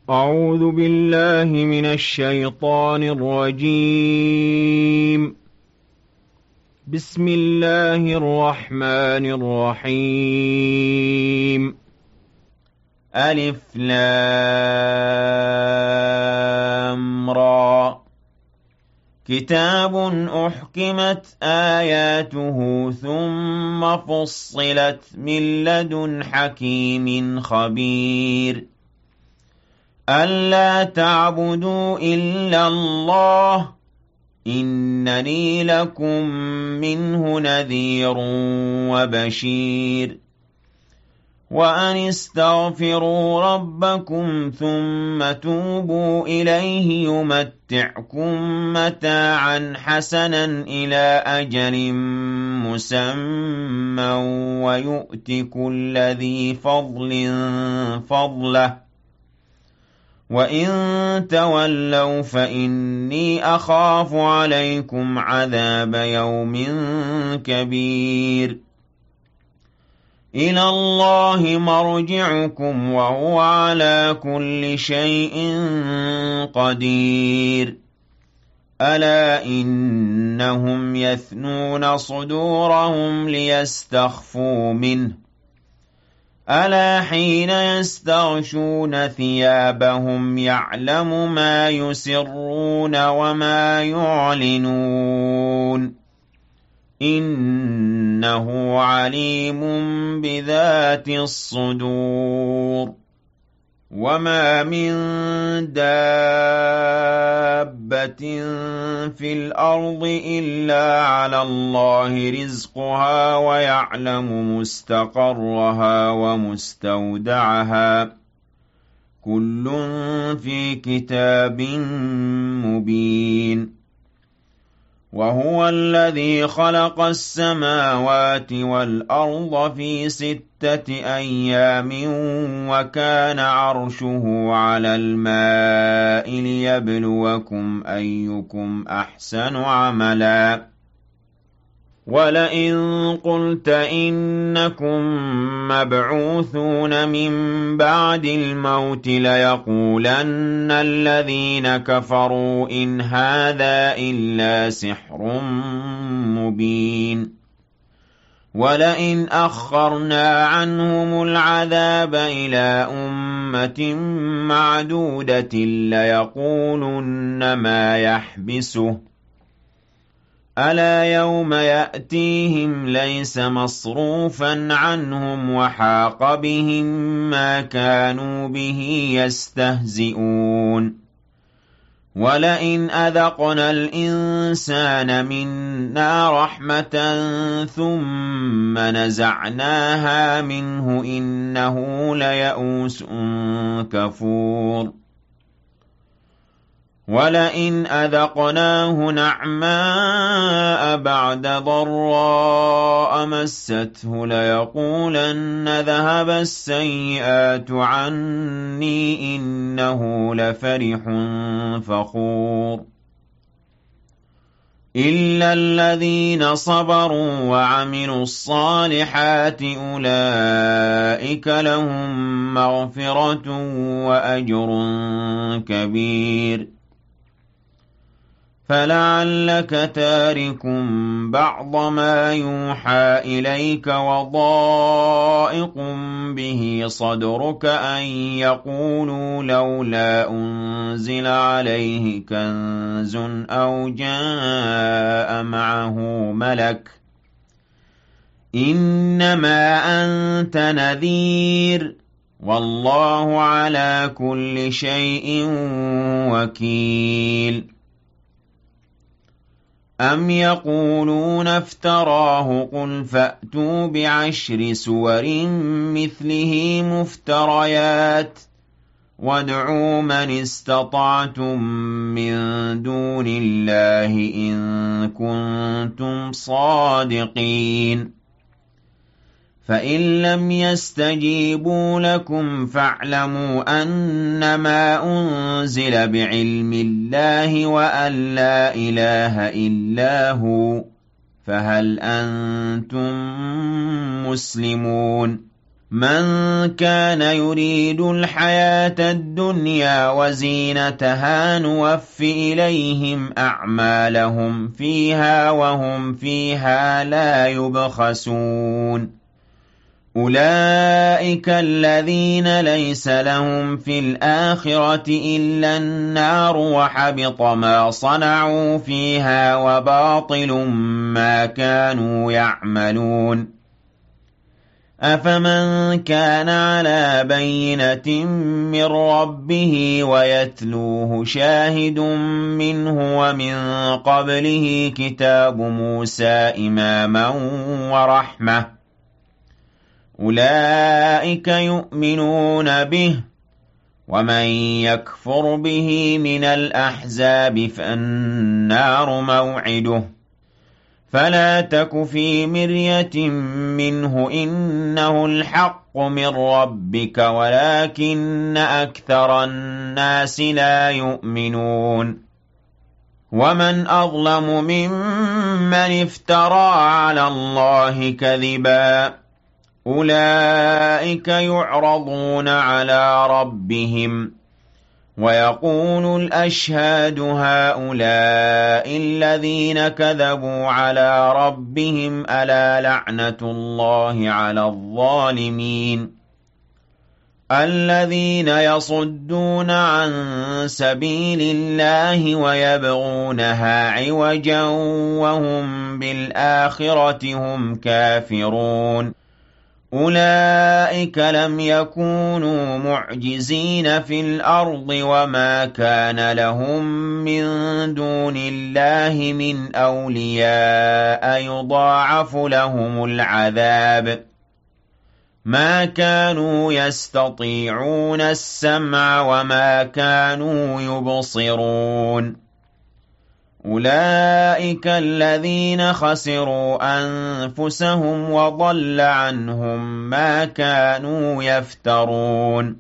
أعوذ بالله من الشيطان الرجيم. بسم الله الرحمن الرحيم. ألف لام را. كتاب أحكمت آياته ثم فصلت من لدن حكيم خبير. ألا تعبدوا إلا الله إنني لكم منه نذير وبشير. وأن استغفروا ربكم ثم توبوا إليه يمتعكم متاعا حسنا إلى أجل مسمى ويؤت كل ذي فضل فضله وَإِن تَوَلَّوْا فَإِنِّي أَخَافُ عَلَيْكُمْ عَذَابَ يَوْمٍ كَبِيرٍ. إِلَى اللَّهِ مَرْجِعُكُمْ وَهُوَ عَلَى كُلِّ شَيْءٍ قَدِيرٌ. أَلَا إِنَّهُمْ يَثْنُونَ صُدُورَهُمْ لِيَسْتَخْفُوا مِنْهُ ألا حين يستغشون ثيابهم يعلم ما يسرون وما يعلنون إنه عليم بذات الصدور. وما من دابة في الأرض إلا على الله رزقها ويعلم مستقرها ومستودعها كل في كتاب مبين. وهو الذي خلق السماوات والأرض في 6 أيام وكان عرشه على الماء ليبلوكم أيكم أحسن عملا. ولئن قلت إنكم مبعوثون من بعد الموت ليقولن الذين كفروا إن هذا إلا سحر مبين. ولئن أخرنا عنهم العذاب إلى أمة معدودة ليقولن ما يحبسه ألا يوم يأتيهم ليس مصروفا عنهم وحاق بهم ما كانوا به يستهزئون. ولئن أذقنا الإنسان منا رحمة ثم نزعناها منه إنه ليئوس كفور. ولئن أذقناه نعماء بعد ضراء مسته ليقولن ذهب السيئات عني إنه لفرح فخور. إلا الذين صبروا وعملوا الصالحات أولئك لهم مغفرة وأجر كبير. فلعلك تارك بعض ما يوحى إليك وضائق به صدرك أن يقولوا لولا أنزل عليه كنز أو جاء معه ملك إنما أنت نذير والله على كل شيء وكيل. أم يقولون افتراه قل فأتوا بعشر سور مثله مفتريات وادعوا من استطعتم من دون الله إن كنتم صادقين. فإن لم يستجيبوا لكم فاعلموا أنما أنزل بعلم الله وأن لا إله إلا هو فهل أنتم مسلمون. مَن كَانَ يُرِيدُ الْحَيَاةَ الدُّنْيَا وَزِينَتَهَا نُوَفِّ إِلَيْهِمْ أَعْمَالَهُمْ فِيهَا وَهُمْ فِيهَا لَا يُبْخَسُونَ أُولَئِكَ الَّذِينَ لَيْسَ لَهُمْ فِي الْآخِرَةِ إِلَّا النَّارُ وَحَبِطَ مَا صَنَعُوا فِيهَا وَبَاطِلٌ مَا كَانُوا يَعْمَلُونَ أَفَمَن كَانَ عَلَىٰ بَيِّنَةٍ مِّن رَّبِّهِ وَيَتْلُوهُ شَاهِدٌ مِّنْهُ وَمِن قَبْلِهِ كِتَابُ مُوسَىٰ إِمَامًا وَرَحْمَةً أُولَٰئِكَ يُؤْمِنُونَ بِهِ ۚ وَمَن يَكْفُرْ بِهِ مِنَ الْأَحْزَابِ فَالنَّارُ مَوْعِدُهُ ۚ فَلَا تَكُ فِي مِرْيَةٍ مِّنْهُ ۚ إِنَّهُ الْحَقُّ مِن رَّبِّكَ وَلَٰكِنَّ أَكْثَرَ النَّاسِ لَا يُؤْمِنُونَ وَمَنْ أَظْلَمُ مِمَّنِ افْتَرَىٰ عَلَى اللَّهِ كَذِبًا ۚ أُولَٰئِكَ يُعْرَضُونَ عَلَىٰ رَبِّهِمْ وَيَقُولُ الْأَشْهَادُ هَٰؤُلَاءِ الَّذِينَ كَذَبُوا عَلَىٰ رَبِّهِمْ ۚ أَلَا لَعْنَةُ اللَّهِ عَلَى الظَّالِمِينَ الَّذِينَ يَصُدُّونَ عَن سَبِيلِ اللَّهِ وَيَبْغُونَهَا عِوَجًا وَهُم بِالْآخِرَةِ هُمْ كَافِرُونَ أُولَٰئِكَ لَمْ يَكُونُوا مُعْجِزِينَ فِي الْأَرْضِ وَمَا كَانَ لَهُم مِّن دُونِ اللَّهِ مِنْ أَوْلِيَاءَ يُضَاعَفُ لَهُمُ الْعَذَابُ مَا كَانُوا يَسْتَطِيعُونَ السَّمْعَ وَمَا كَانُوا يُبْصِرُونَ أُولَٰئِكَ الَّذِينَ خَسِرُوا أَنفُسَهُمْ وَضَلَّ عَنْهُم مَّا كَانُوا يَفْتَرُونَ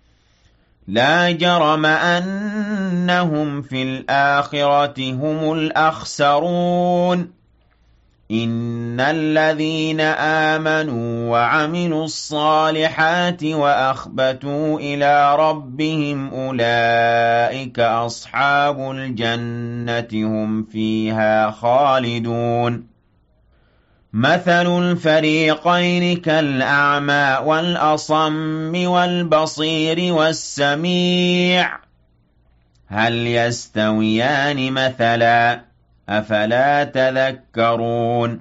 لَا جَرَمَ أَنَّهُمْ فِي الْآخِرَةِ هُمُ الْأَخْسَرُونَ إِنَّ الَّذِينَ آمَنُوا وَعَمِلُوا الصَّالِحَاتِ وَأَخْبَتُوا إِلَىٰ رَبِّهِمْ أُولَٰئِكَ أَصْحَابُ الْجَنَّةِ هُمْ فِيهَا خَالِدُونَ مَثَلُ الْفَرِيقَيْنِ كَالْأَعْمَىٰ وَالْأَصَمِّ وَالْبَصِيرِ وَالسَّمِيعِ ۚ هَلْ يَسْتَوِيَانِ مَثَلًا ۚ أَفَلَا تَذَكَّرُونَ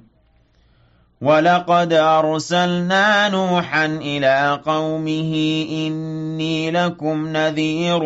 وَلَقَدْ أَرْسَلْنَا نُوحًا إِلَىٰ قَوْمِهِ إِنِّي لَكُمْ نَذِيرٌ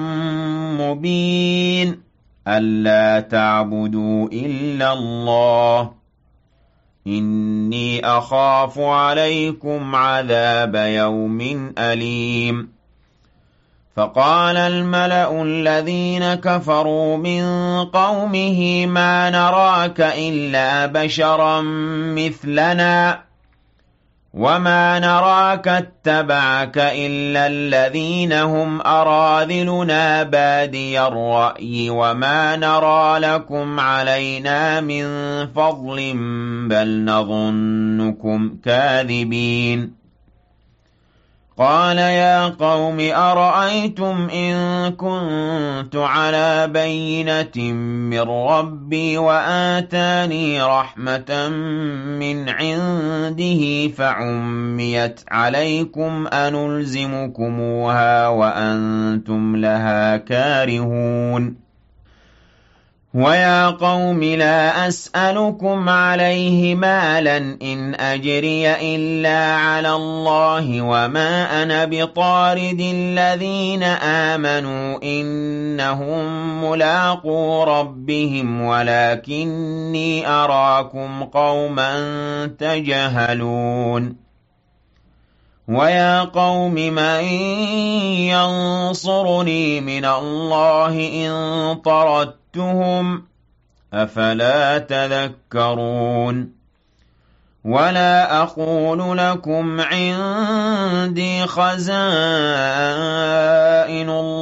مُّبِينٌ أَلَّا تَعْبُدُوا إِلَّا اللَّهَ إِنِّي أَخَافُ عَلَيْكُمْ عَذَابَ يَوْمٍ أَلِيمٍ فَقَالَ الْمَلَأُ الَّذِينَ كَفَرُوا مِن قَوْمِهِ مَا نَرَاكَ إِلَّا بَشَرًا مِّثْلَنَا وَمَا نَرَاكَ اتَّبَعَكَ إِلَّا الَّذِينَ هُمْ أَرَاذِلُنَا بَادِيَ الرَّأْيِ وَمَا نَرَىٰ لَكُمْ عَلَيْنَا مِن فَضْلٍ بَلْ نَظُنُّكُمْ كَاذِبِينَ قَالَ يَا قَوْمِ أَرَأَيْتُمْ إِن كُنتُ عَلَىٰ بَيِّنَةٍ مِّن رَّبِّي وَآتَانِي رَحْمَةً مِّنْ عِندِهِ فَعُمِّيَتْ عَلَيْكُمْ أَنُلْزِمُكُمُوهَا وَأَنتُمْ لَهَا كَارِهُونَ وَيَا قَوْمِ لَا أَسْأَلُكُمْ عَلَيْهِ مَالًا إِنْ أَجْرِيَ إِلَّا عَلَى اللَّهِ وَمَا أَنَا بِطَارِدِ الَّذِينَ آمَنُوا إِنَّهُم مُّلَاقُو رَبِّهِمْ وَلَٰكِنِّي أَرَاكُمْ قَوْمًا تَجْهَلُونَ وَيَا قَوْمِ مَن يَنصُرُنِي مِنَ اللَّهِ إِن طَرَدتُّهُمْ ۚ أَفَلَا تَذَكَّرُونَ وَلَا أَقُولُ لَكُمْ عِندِي خَزَائِنُ اللَّهِ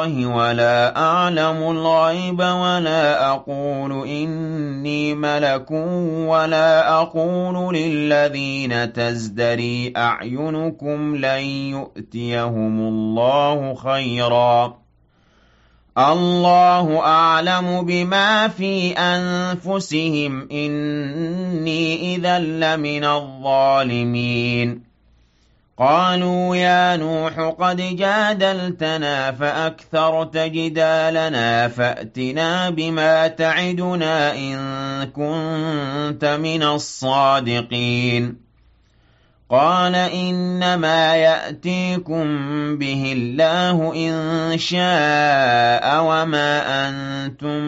اللَّهِ وَلَا أَعْلَمُ الْغَيْبَ وَلَا أَقُولُ إِنِّي مَلَكٌ وَلَا أَقُولُ لِلَّذِينَ تَزْدَرِي أَعْيُنُكُمْ لَن يُؤْتِيَهُمُ اللَّهُ خَيْرًا اللَّهُ أَعْلَمُ بِمَا فِي أَنفُسِهِمْ إِنِّي إِذًا لَّمِنَ الظَّالِمِينَ قالوا يا نوح قد جادلتنا فأكثرت جدالنا فأتنا بما تعدنا إن كنت من الصادقين قال إنما يأتيكم به الله إن شاء وما أنتم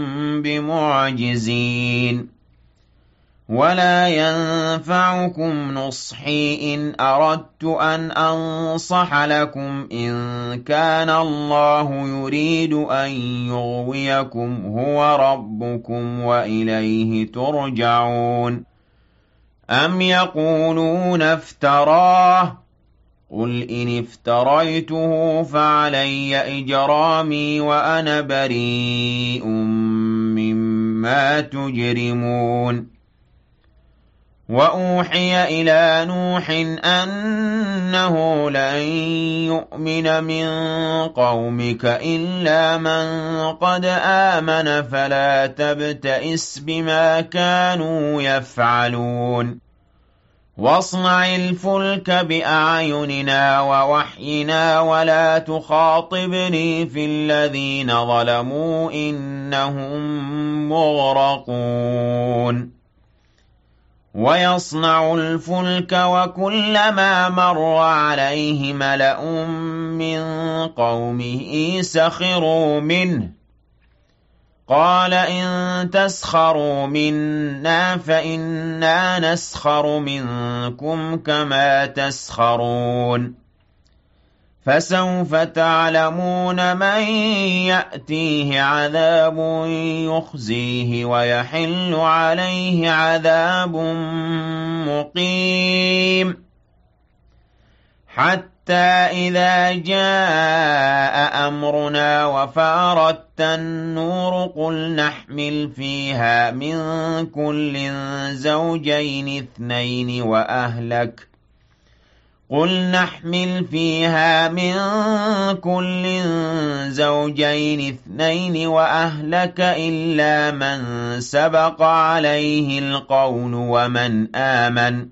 بمعجزين ولا ينفعكم نصحي إن أردت أن أنصح لكم إن كان الله يريد أن يغويكم هو ربكم وإليه ترجعون أم يقولون افتراه قل إن افتريته فعلي إجرامي وأنا بريء مما تجرمون وأوحي إلى نوح أنه لن يؤمن من قومك إلا من قد آمن فلا تبتئس بما كانوا يفعلون واصنع الفلك بأعيننا ووحينا ولا تخاطبني في الذين ظلموا إنهم مغرقون ويصنع الفلك وكلما مر عليه ملأ من قومه سخروا منه قال إن تسخروا منا فإنا نسخر منكم كما تسخرون فسوف تعلمون من يأتيه عذاب يخزيه ويحل عليه عذاب مقيم حتى إذا جاء أمرنا وفارت النور قل نحمل فيها من كل زوجين اثنين وأهلك قل نحمل فيها من كل زوجين اثنين وأهلك إلا من سبق عليه القول ومن آمن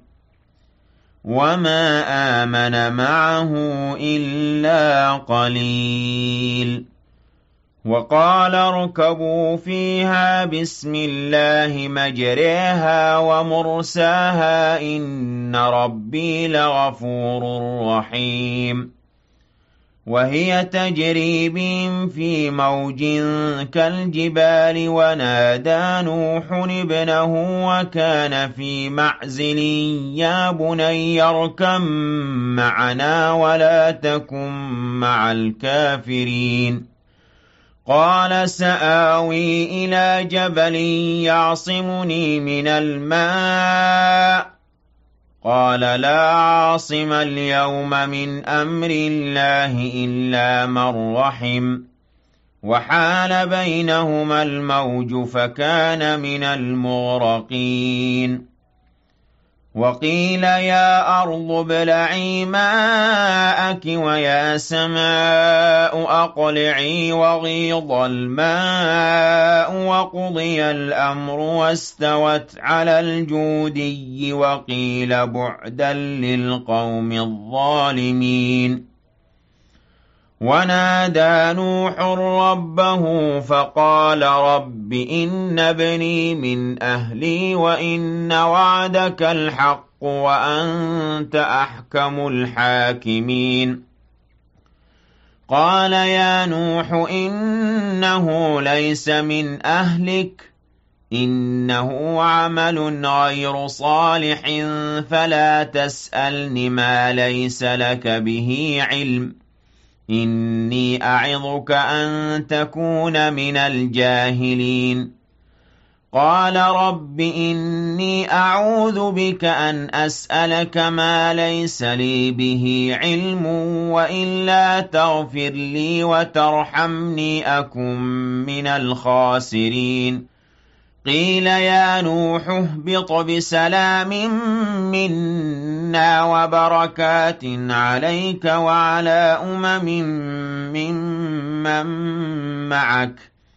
وما آمن معه إلا قليل وقال اركبوا فيها بسم الله مجريها ومرساها إن ربي لغفور رحيم وهي تجري بهم في موج كالجبال ونادى نوح ابنه وكان في معزل يا بني اركب معنا ولا تكن مع الكافرين قال سآوي إلى جبل يعصمني من الماء قال لا عاصم اليوم من أمر الله إلا من رحم وحال بينهما الموج فكان من المغرقين وقيل يا أرض ابلعي ماءك ويا سماء أقلعي وغيض الماء وقضي الأمر واستوت على الجودي وقيل بعدا للقوم الظالمين ونادى نوح ربه فقال رب إن ابني من أهلي وإن وعدك الحق وأنت أحكم الحاكمين قال يا نوح إنه ليس من أهلك إنه عمل غير صالح فلا تسألني ما ليس لك به علم إني أعظك أن تكون من الجاهلين قال رب إني أعوذ بك أن أسألك ما ليس لي به علم وإلا تغفر لي وترحمني أكن من الخاسرين قيل يا نوح اهبط بسلام منا وبركات عليك وعلى ممن معك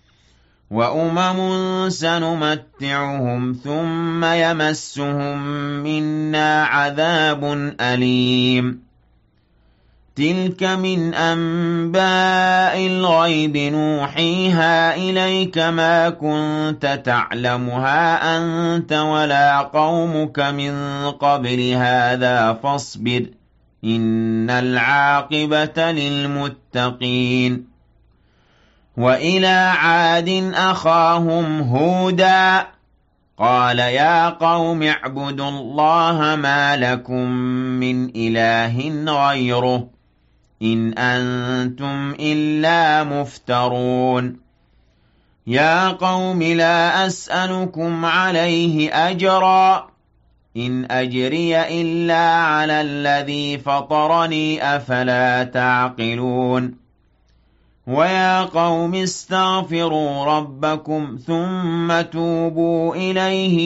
وأمم سنمتعهم ثم يمسهم منا عذاب أليم تلك من أنباء الغيب نوحيها إليك ما كنت تعلمها أنت ولا قومك من قبل هذا فاصبر إن العاقبة للمتقين وإلى عاد أخاهم هودا قال يا قوم اعبدوا الله ما لكم من إله غيره إن أنتم إلا مفترون يا قوم لا أسألكم عليه أجرا إن أجري إلا على الذي فطرني أفلا تعقلون ويا قوم استغفروا ربكم ثم توبوا إليه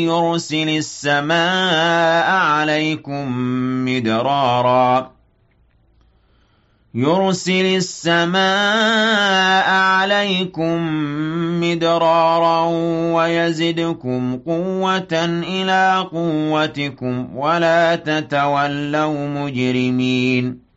يرسل السماء عليكم مدرارا ويزدكم قوة إلى قوتكم ولا تتولوا مجرمين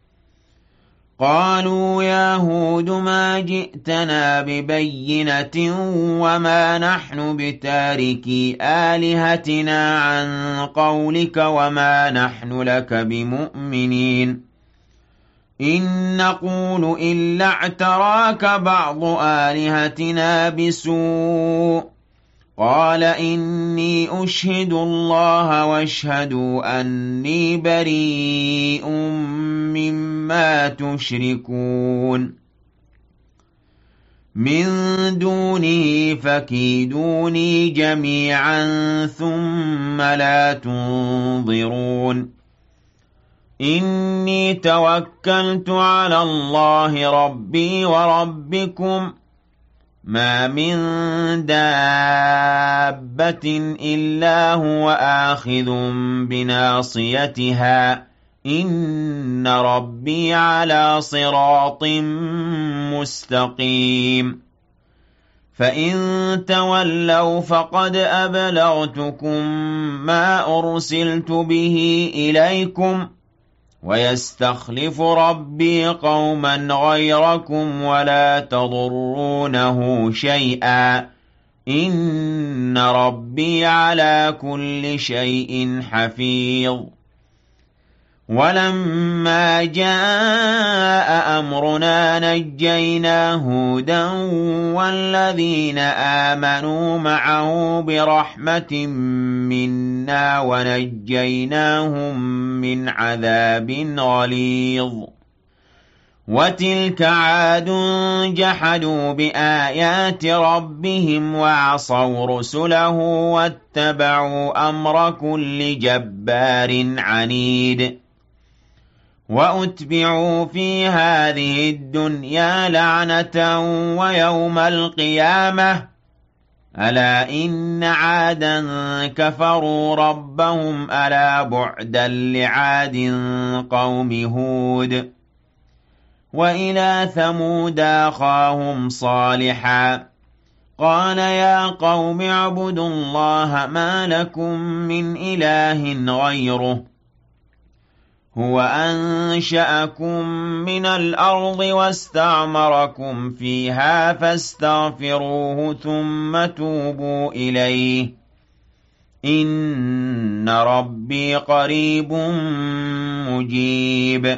قالوا يا هود ما جئتنا ببينة وما نحن بتاركي آلهتنا عن قولك وما نحن لك بمؤمنين إن نقول إلا اعتراك بعض آلهتنا بسوء قال إني أشهد الله واشهدوا أني بريء مما تشركون من دونه فكيدوني جميعا ثم لا تنظرون إني توكلت على الله ربي وربكم ما من دابة إلا هو آخذ بناصيتها إن ربي على صراط مستقيم فإن تولوا فقد أبلغتكم ما أرسلت به إليكم ويستخلف ربي قوما غيركم ولا تضرونه شيئا إن ربي على كل شيء حفيظ ولما جاء أمرنا نجينا هودا والذين آمنوا معه برحمة منا ونجيناهم من عذاب غليظ وتلك عاد جحدوا بآيات ربهم وعصوا رسله واتبعوا أمر كل جبار عنيد وأتبعوا في هذه الدنيا لعنة ويوم القيامة ألا إن عادا كفروا ربهم ألا بعدا لعاد قوم هود وإلى ثمود أخاهم صالحا قال يا قوم اعبدوا الله ما لكم من إله غيره هو أنشأكم من الأرض واستعمركم فيها فاستغفروه ثم توبوا إليه إن ربي قريب مجيب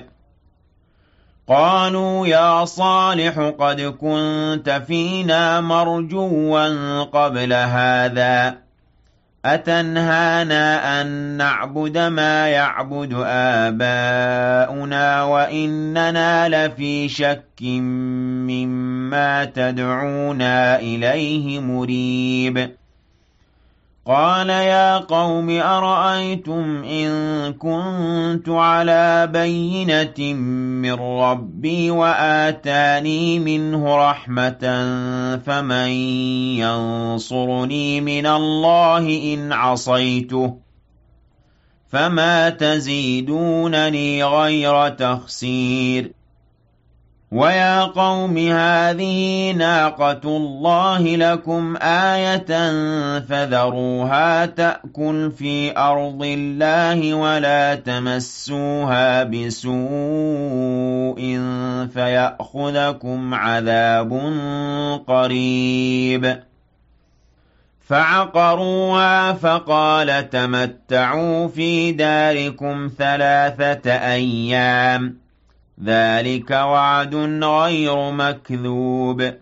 قالوا يا صالح قد كنت فينا مرجوا قبل هذا أتنهانا أن نعبد ما يعبد آباؤنا وإننا لفي شك مما تدعونا إليه مريب قال يا قوم أرأيتم إن كنت على بينة من ربي وآتاني منه رحمة فمن ينصرني من الله إن عصيته فما تزيدونني غير تخسير ويا قوم هذه ناقة الله لكم آية فذروها تأكل في أرض الله ولا تمسوها بسوء فيأخذكم عذاب قريب فعقروها فقال تمتعوا في داركم 3 أيام ذلك وعد غير مكذوب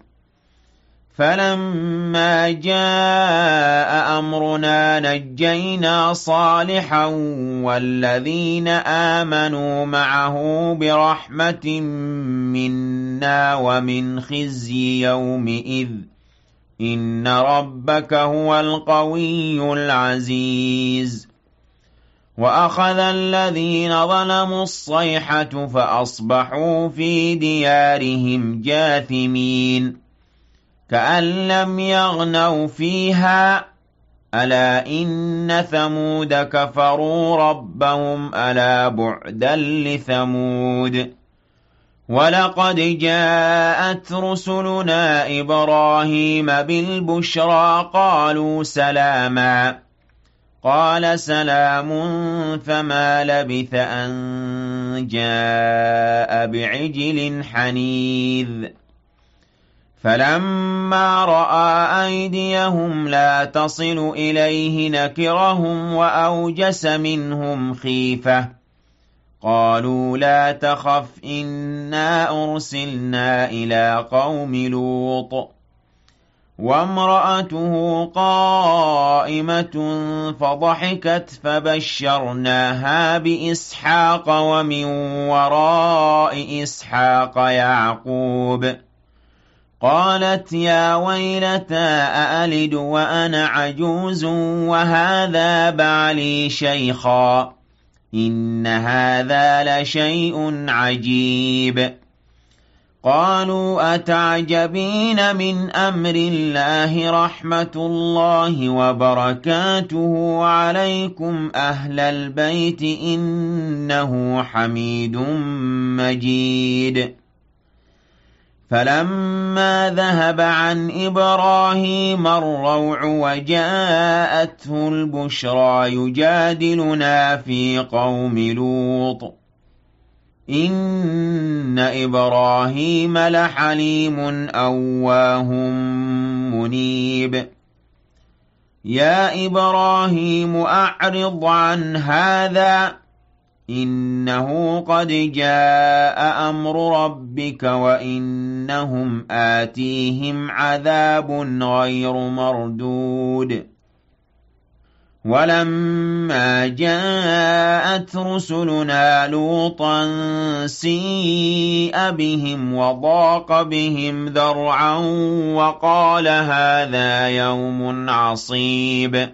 فلما جاء أمرنا نجينا صالحا والذين آمنوا معه برحمة منا ومن خزي يومئذ إن ربك هو القوي العزيز وأخذ الذين ظلموا الصيحة فأصبحوا في ديارهم جاثمين كأن لم يغنوا فيها ألا إن ثمود كفروا ربهم ألا بعدا لثمود ولقد جاءت رسلنا إبراهيم بالبشرى قالوا سلاما قال سلام فما لبث أن جاء بعجل حنيذ فلما رأى أيديهم لا تصل إليه نكرهم وأوجس منهم خيفة قالوا لا تخف إنا أرسلنا إلى قوم لوط وامرأته قائمة فضحكت فبشرناها بإسحاق ومن وراء إسحاق يعقوب قالت يا ويلتى أألد وأنا عجوز وهذا بعلي شيخا إن هذا لشيء عجيب قالوا أتعجبين من أمر الله رحمة الله وبركاته عليكم أهل البيت إنه حميد مجيد فلما ذهب عن إبراهيم الروع وجاءته البشرى يجادلنا في قوم لوط إن إبراهيم لحليم أواه منيب يا إبراهيم أعرض عن هذا إنه قد جاء أمر ربك وإنهم آتيهم عذاب غير مردود ولما جاءت رسلنا لوطا سيء بهم وضاق بهم ذرعا وقال هذا يوم عصيب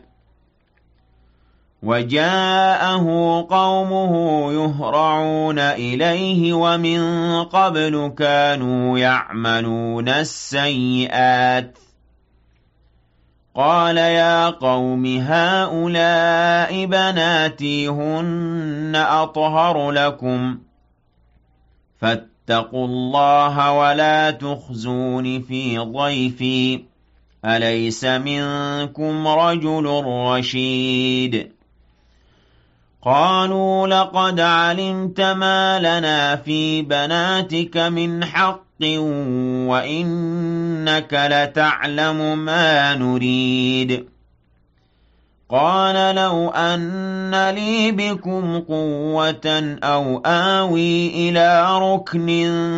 وجاءه قومه يهرعون إليه ومن قبل كانوا يعملون السيئات قال يا قوم هؤلاء بناتي هن أطهر لكم فاتقوا الله ولا تخزون في ضيفي أليس منكم رجل رشيد قالوا لقد علمت ما لنا في بناتك من حق وإنك لتعلم ما نريد قال لو أن لي بكم قوة أو آوي إلى ركن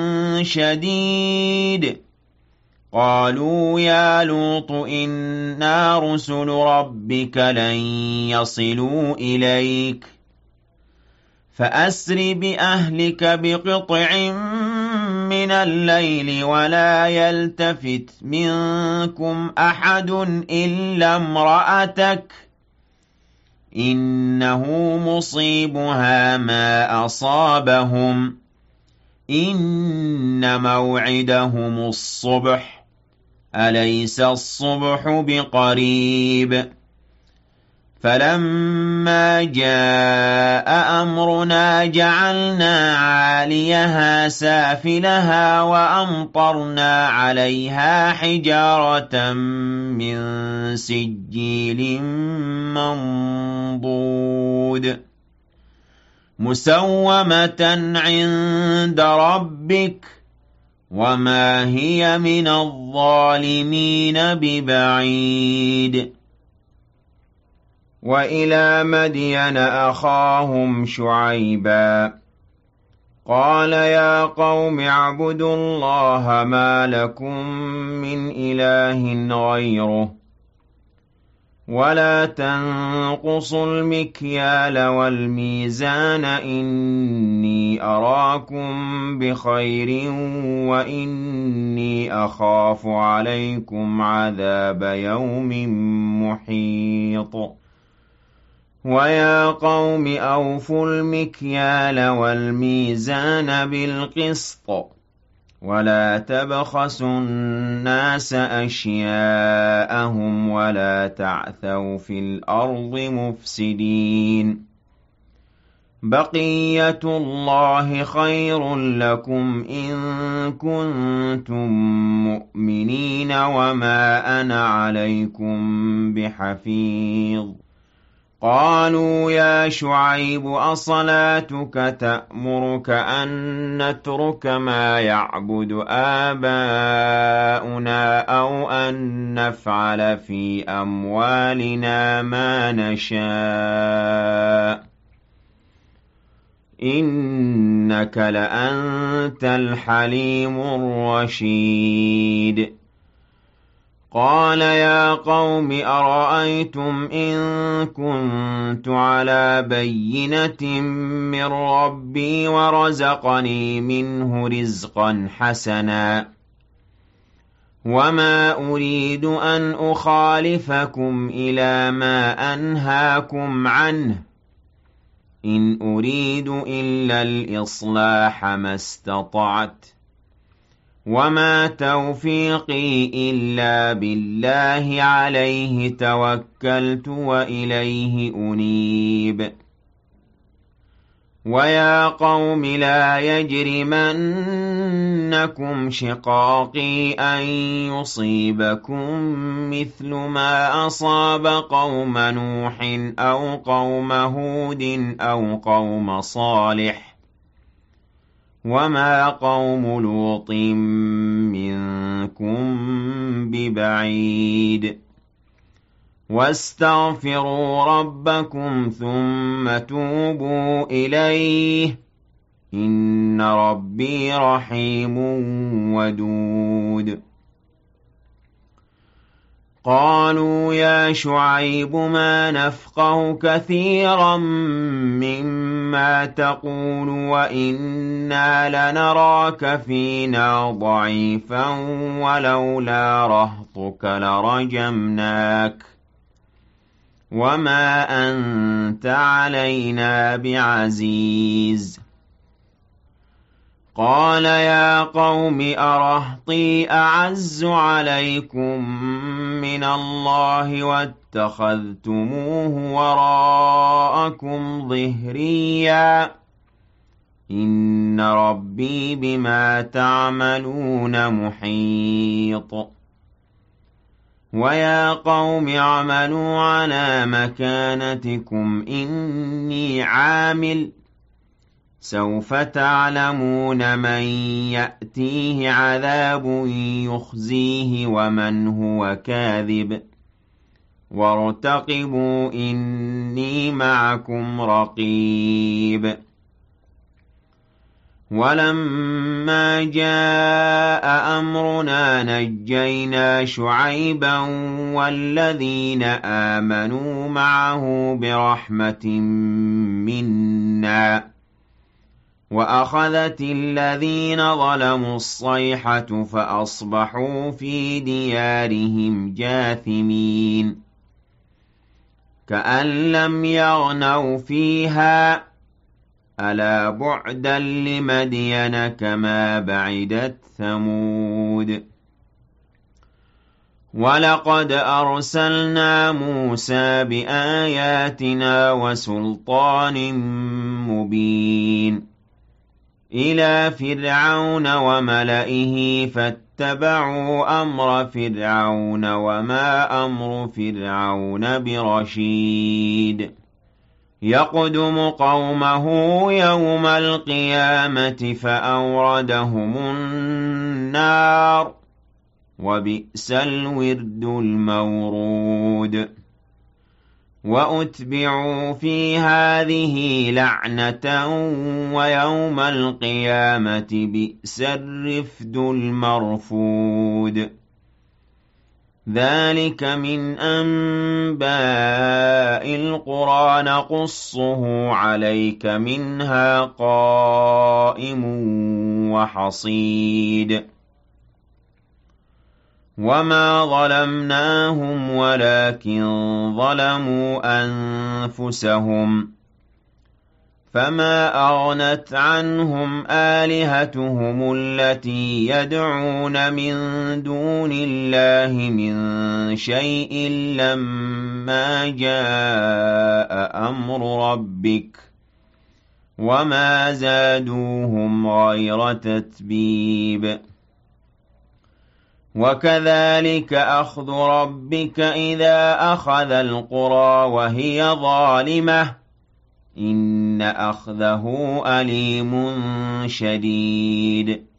شديد قالوا يا لوط إنا رسل ربك لن يصلوا إليك فأسر بأهلك بقطع مِنَ اللَّيْلِ وَلَا يَلْتَفِتْ مِنكُمْ أَحَدٌ إِلَّا امْرَأَتَكَ إِنَّهُ مُصِيبُهَا مَا أَصَابَهُمْ ۚ إِنَّ مَوْعِدَهُمُ الصُّبْحُ ۚ أَلَيْسَ الصُّبْحُ بِقَرِيبٍ فَلَمَّا جَاءَ أَمْرُنَا جَعَلْنَا عَالِيَهَا سَافِلَهَا وَأَمْطَرْنَا عَلَيْهَا حِجَارَةً مِّن سِجِّيلٍ مَّنضُودٍ مُّسَوَّمَةً عِندَ رَبِّكَ ۖ وَمَا هِيَ مِنَ الظَّالِمِينَ بِبَعِيدٍ وَإِلَىٰ مَدْيَنَ أَخَاهُمْ شُعَيْبًا قَالَ يَا قَوْمِ اعْبُدُوا اللَّهَ مَا لَكُم مِّنْ إِلَٰهٍ غَيْرُهُ وَلَا تَنقُصُوا الْمِكْيَالَ وَالْمِيزَانَ إِنِّي أَرَاكُم بِخَيْرٍ وَإِنِّي أَخَافُ عَلَيْكُمْ عَذَابَ يَوْمٍ مُّحِيطٍ وَيَا قَوْمِ أَوْفُوا الْمِكْيَالَ وَالْمِيزَانَ بِالْقِسْطِ ۖ وَلَا تَبْخَسُوا النَّاسَ أَشْيَاءَهُمْ وَلَا تَعْثَوْا فِي الْأَرْضِ مُفْسِدِينَ بَقِيَّتُ اللَّهِ خَيْرٌ لَّكُمْ إِن كُنتُم مُّؤْمِنِينَ وَمَا أَنَا عَلَيْكُم بِحَفِيظٍ قَالُوا يَا شُعَيْبُ أَصَلَاتُكَ تَأْمُرُكَ أَن نَّتْرُكَ مَا يَعْبُدُ آبَاؤُنَا أَوْ أَن نَّفْعَلَ فِي أَمْوَالِنَا مَا نَشَاءُ ۖ إِنَّكَ لَأَنتَ الْحَلِيمُ الرَّشِيدُ قَالَ يَا قَوْمِ أَرَأَيْتُمْ إِن كُنتُ عَلَىٰ بَيِّنَةٍ مِّن رَّبِّي وَرَزَقَنِي مِنْهُ رِزْقًا حَسَنًا وَمَا أُرِيدُ أَنْ أُخَالِفَكُمْ إِلَىٰ مَا أَنْهَاكُمْ عَنْهُ ۚ إِنْ أُرِيدُ إِلَّا الْإِصْلَاحَ مَا اسْتَطَعْتُ ۚ وَمَا تَوْفِيقِي إِلَّا بِاللَّهِ عَلَيْهِ تَوَكَّلْتُ وَإِلَيْهِ أُنِيبُ وَيَا قَوْمِ لَا يَجْرِمَنَّكُمْ شِقَاقِي أَن يُصِيبَكُم مِّثْلُ مَا أَصَابَ قَوْمَ نُوحٍ أَوْ قَوْمَ هُودٍ أَوْ قَوْمَ صَالِحٍ ۚ وَمَا قَوْمُ لُوطٍ مِّنكُم بِبَعِيدٍ وَاسْتَغْفِرُوا رَبَّكُمْ ثُمَّ تُوبُوا إِلَيْهِ ۚ إِنَّ رَبِّي رَحِيمٌ وَدُودٌ قَالُوا يَا شُعَيْبُ مَا نَفْقَهُ كَثِيرًا مِّمَّا تَقُولُ وَإِنَّا لَنَرَاكَ فِينَا ضَعِيفًا وَلَوْلَا رَهْطُكَ لَرَجَمْنَاكَ وَمَا أَنتَ عَلَيْنَا بِعَزِيزٍ قَالَ يَا قَوْمِ أَرَهْطِي أَعَزُّ عَلَيْكُم مِّنَ اللَّهِ وَاتَّخَذْتُمُوهُ وَرَاءَكُمْ ظِهْرِيًّا ۖ إِنَّ رَبِّي بِمَا تَعْمَلُونَ مُحِيطٌ وَيَا قَوْمِ اعْمَلُوا عَلَىٰ مَكَانَتِكُمْ إِنِّي عَامِلٌ ۖ سَوْفَ تَعْلَمُونَ مَن يَأْتِيهِ عَذَابٌ يُخْزِيهِ وَمَنْ هُوَ كَاذِبٌ ۖ وَارْتَقِبُوا إِنِّي مَعَكُمْ رَقِيبٌ وَلَمَّا جَاءَ أَمْرُنَا نَجَّيْنَا شُعَيْبًا وَالَّذِينَ آمَنُوا مَعَهُ بِرَحْمَةٍ مِّنَّا وَأَخَذَتِ الَّذِينَ ظَلَمُوا الصَّيْحَةُ فَأَصْبَحُوا فِي دِيَارِهِمْ جَاثِمِينَ كَأَن لَّمْ يَغْنَوْا فِيهَا أَلَا بُعْدًا لِّمَدْيَنَ كَمَا بَعِدَتْ ثَمُودُ وَلَقَدْ أَرْسَلْنَا مُوسَىٰ بِآيَاتِنَا وَسُلْطَانٍ مُّبِينٍ إِلَىٰ فِرْعَوْنَ وَمَلَئِهِ فَاتَّبَعُوا أَمْرَ فِرْعَوْنَ وَمَا أَمْرُ فِرْعَوْنَ بِرَشِيدٍ يَقْدُمُ قَوْمَهُ يَوْمَ الْقِيَامَةِ فَأَوْرَدَهُمُ النَّارَ ۖ وَبِئْسَ الْوِرْدُ الْمَوْرُودُ وَأُتْبِعُوا فِي هَٰذِهِ لَعْنَةً وَيَوْمَ الْقِيَامَةِ بِئْسَ الرِّفْدُ الْمَرْفُودُ ذَٰلِكَ مِنْ أَنبَاءِ الْقُرَىٰ نَقُصُّهُ عَلَيْكَ ۖ مِنْهَا قَائِمٌ وَحَصِيدٌ وَمَا ظَلَمْنَاهُمْ وَلَٰكِن ظَلَمُوا أَنفُسَهُمْ فَمَا أَغْنَتْ عَنْهُمْ آلِهَتُهُمُ الَّتِي يَدْعُونَ مِن دُونِ اللَّهِ مِن شَيْءٍ لَّمَّا جَاءَ أَمْرُ رَبِّكَ ۖ وَمَا زَادُوهُمْ غَيْرَ تَتْبِيبٍ وَكَذَٰلِكَ أَخْذُ رَبِّكَ إِذَا أَخَذَ الْقُرَىٰ وَهِيَ ظَالِمَةٌ ۚ إِنَّ أَخْذَهُ أَلِيمٌ شَدِيدٌ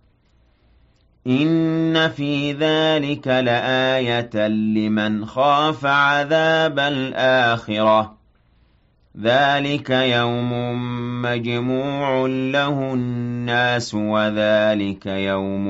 إِنَّ فِي ذَٰلِكَ لَآيَةً لِّمَنْ خَافَ عَذَابَ الْآخِرَةِ ۚ ذَٰلِكَ يَوْمٌ مَّجْمُوعٌ لَّهُ النَّاسُ وَذَٰلِكَ يَوْمٌ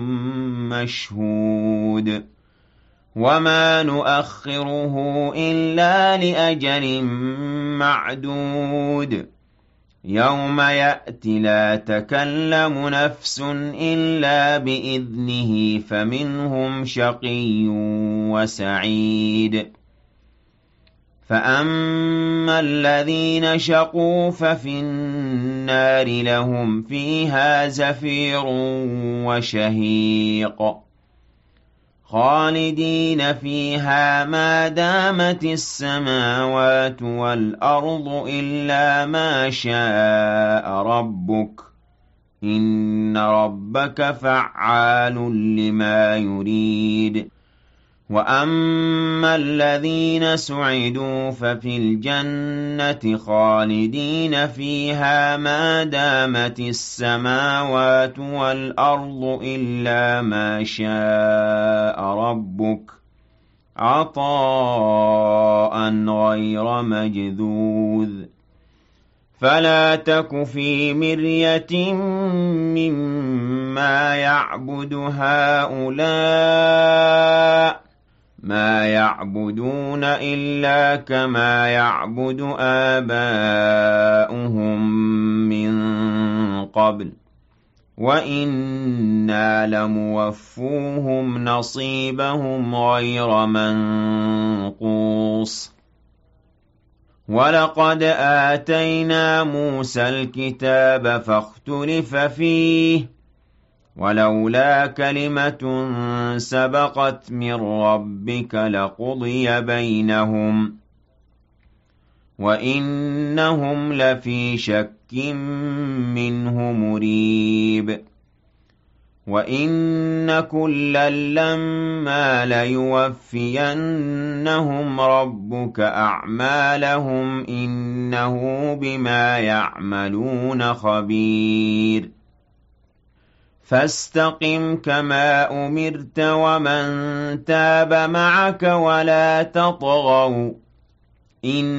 مَّشْهُودٌ وَمَا نُؤَخِّرُهُ إِلَّا لِأَجَلٍ مَّعْدُودٍ يَوْمَ يَأْتِ لَا تَكَلَّمُ نَفْسٌ إِلَّا بِإِذْنِهِ فَمِنْهُمْ شَقِيٌّ وَسَعِيدٌ فَأَمَّا الَّذِينَ شَقُوا فَفِي النَّارِ لَهُمْ فِيهَا زَفِيرٌ وَشَهِيقٌ خَالِدِينَ فِيهَا مَا دَامَتِ السَّمَاوَاتُ وَالْأَرْضُ إِلَّا مَا شَاءَ رَبُّكَ ۚ إِنَّ رَبَّكَ فَعَّالٌ لِّمَا يُرِيدُ وَأَمَّا الَّذِينَ سُعِدُوا فَفِي الْجَنَّةِ خَالِدِينَ فِيهَا مَا دَامَتِ السَّمَاوَاتُ وَالْأَرْضُ إِلَّا مَا شَاءَ رَبُّكَ ۖ عَطَاءً غَيْرَ مَجْذُوذٍ فَلَا تَكُ فِي مِرْيَةٍ مِّمَّا يَعْبُدُ هَٰؤُلَاءِ مَا يَعْبُدُونَ إِلَّا كَمَا يَعْبُدُ آبَاؤُهُم مِّن قَبْلُ ۚ وَإِنَّا لَمُوَفُّوهُمْ نَصِيبَهُمْ غَيْرَ مَنقُوصٍ وَلَقَدْ آتَيْنَا مُوسَى الْكِتَابَ فَاخْتُلِفَ فِيهِ وَلَوْلَا كَلِمَةٌ سَبَقَتْ مِن رَّبِّكَ لَقُضِيَ بَيْنَهُمْ وَإِنَّهُمْ لَفِي شَكٍّ مِّنْهُ مُرِيبٍ وَإِنَّ كُلًّا لَّمَّا لَيُوَفِّيَنَّهُمْ رَبُّكَ أَعْمَالَهُمْ ۚ إِنَّهُ بِمَا يَعْمَلُونَ خَبِيرٌ فَاسْتَقِمْ كَمَا أُمِرْتَ وَمَن تَابَ مَعَكَ وَلَا تَطْغَوْا ۚ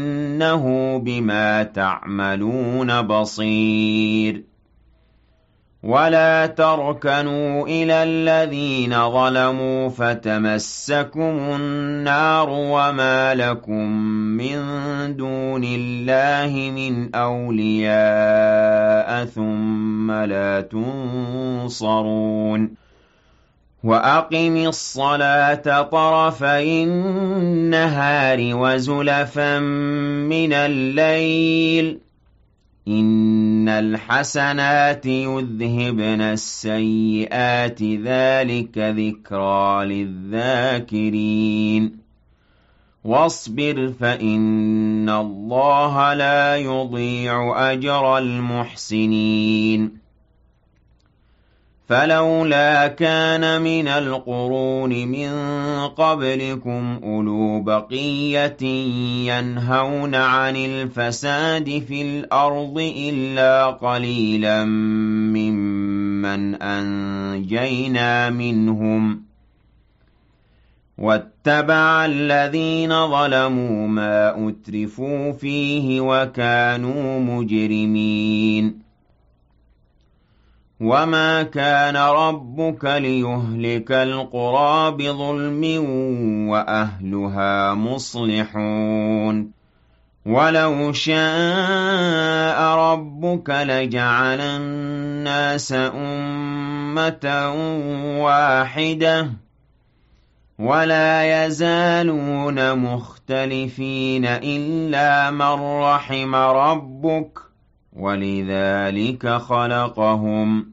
إِنَّهُ بِمَا تَعْمَلُونَ بَصِيرٌ ولا تركنوا إلى الذين ظلموا فتمسكم النار وما لكم من دون الله من أولياء ثم لا تنصرون وأقم الصلاة طرفي النهار وزلفا من الليل إن الحسنات يذهبن السيئات ذلك ذكرى للذاكرين واصبر فإن الله لا يضيع أجر المحسنين فلولا كان من القرون من قبلكم أولو بقية ينهون عن الفساد في الأرض إلا قليلا ممن أنجينا منهم واتبع الذين ظلموا ما أترفوا فيه وكانوا مجرمين وما كان ربك ليهلك القرى بظلم وأهلها مصلحون ولو شاء ربك لجعل الناس أمة واحدة ولا يزالون مختلفين إلا من رحم ربك ولذلك خلقهم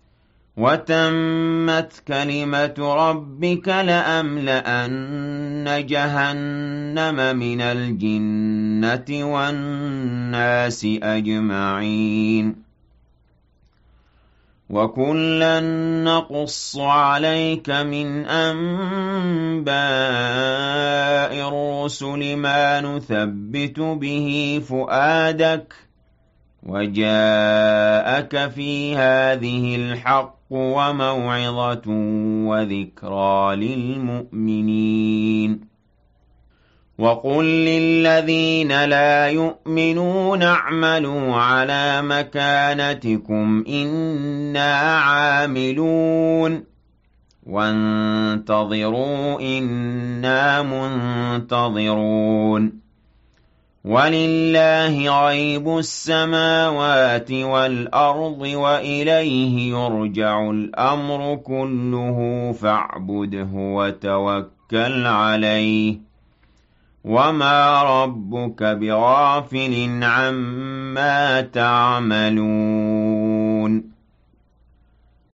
وتمت كلمة ربك لأملأن جهنم من الجنة والناس أجمعين وكلا نقص عليك من أنباء الرسل ما نثبت به فؤادك وجاءك في هذه الحق وموعظة وذكرى للمؤمنين وقل للذين لا يؤمنون اعملوا على مكانتكم إنا عاملون وانتظروا إنا منتظرون ولله غيب السماوات والأرض وإليه يرجع الأمر كله فاعبده وتوكل عليه وما ربك بغافل عما تعملون